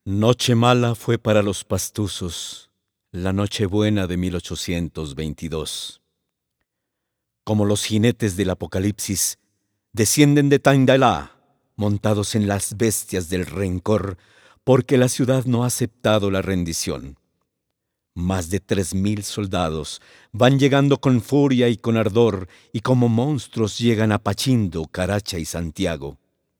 Noche mala fue para los pastuzos la Nochebuena de 1822. Como los jinetes del Apocalipsis, descienden de Tindalá, montados en las bestias del rencor, porque la ciudad no ha aceptado la rendición. Más de 3000 soldados van llegando con furia y con ardor, y como monstruos llegan a Pachindo, Caracha y Santiago.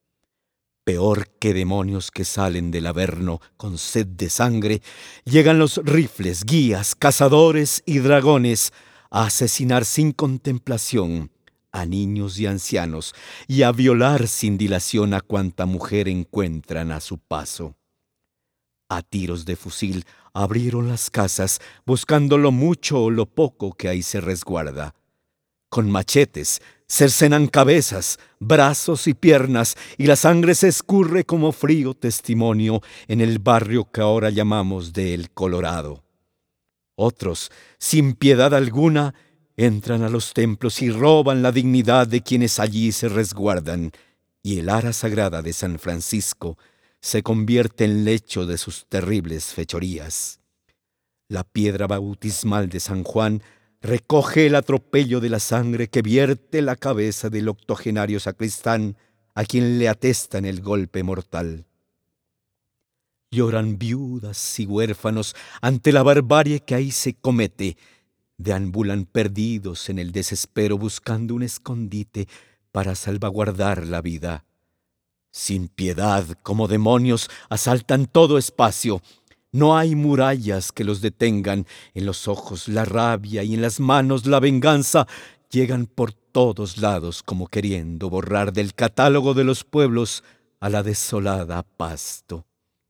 Peor que demonios que salen del Averno con sed de sangre, llegan los rifles, guías, cazadores y dragones a asesinar sin contemplación a niños y ancianos y a violar sin dilación a cuanta mujer encuentran a su paso. A tiros de fusil abrieron las casas, buscando lo mucho o lo poco que ahí se resguarda. Con machetes cercenan cabezas, brazos y piernas, y la sangre se escurre como frío testimonio en el barrio que ahora llamamos de El Colorado. Otros, sin piedad alguna, entran a los templos y roban la dignidad de quienes allí se resguardan, y el ara sagrada de San Francisco se convierte en lecho de sus terribles fechorías. La piedra bautismal de San Juan recoge el atropello de la sangre que vierte la cabeza del octogenario sacristán a quien le atestan el golpe mortal. Lloran viudas y huérfanos ante la barbarie que ahí se comete. Deambulan perdidos en el desespero buscando un escondite para salvaguardar la vida. Sin piedad, como demonios, asaltan todo espacio. No hay murallas que los detengan, en los ojos la rabia y en las manos la venganza. Llegan por todos lados como queriendo borrar del catálogo de los pueblos a la desolada Pasto.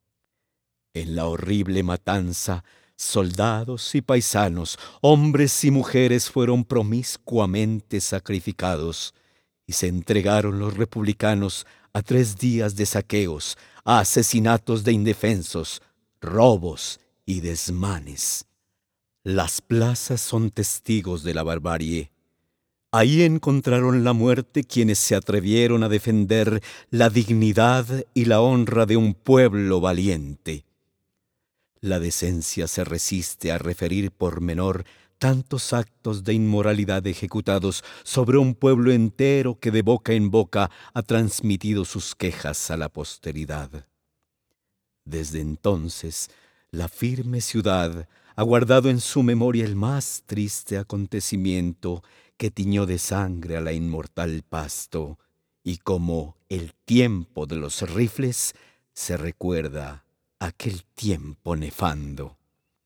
En la horrible matanza, soldados y paisanos, hombres y mujeres fueron promiscuamente sacrificados, y se entregaron los republicanos a 3 días de saqueos, a asesinatos de indefensos, robos y desmanes. Las plazas son testigos de la barbarie. Ahí encontraron la muerte quienes se atrevieron a defender la dignidad y la honra de un pueblo valiente. La decencia se resiste a referir por menor tantos actos de inmoralidad ejecutados sobre un pueblo entero que de boca en boca ha transmitido sus quejas a la posteridad. Desde entonces, la firme ciudad ha guardado en su memoria el más triste acontecimiento que tiñó de sangre a la inmortal Pasto, y como el tiempo de los rifles se recuerda aquel tiempo nefando.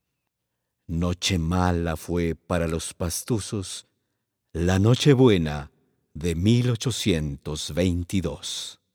Noche mala fue para los pastuzos la Nochebuena de 1822.